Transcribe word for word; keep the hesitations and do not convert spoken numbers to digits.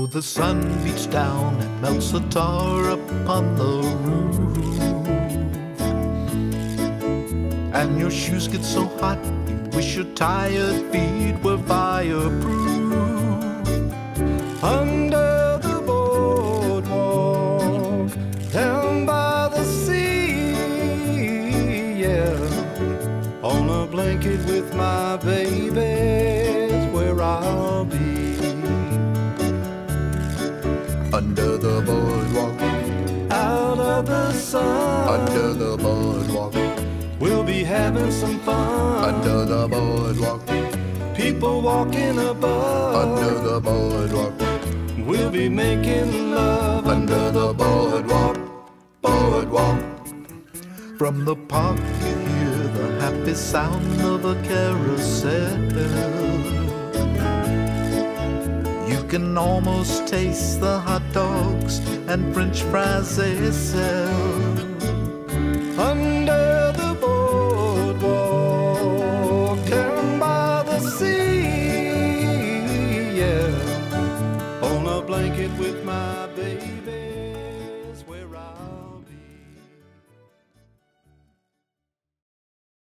the sun beats down and melts the tar upon the roof, and your shoes get so hot you wish your tired feet were fireproof. Under the boardwalk, down by the sea, yeah, on a blanket with my baby's where I'll be. Under the boardwalk, out of the sun. Under the boardwalk, we'll be having some fun. Under the boardwalk, people walking above. Under the boardwalk, we'll be making love. Under the boardwalk, boardwalk. From the park you hear the happy sound of a carousel. You can almost taste the hot dogs and French fries they sell. Under the boardwalk, down by the sea, yeah, on a blanket with my baby.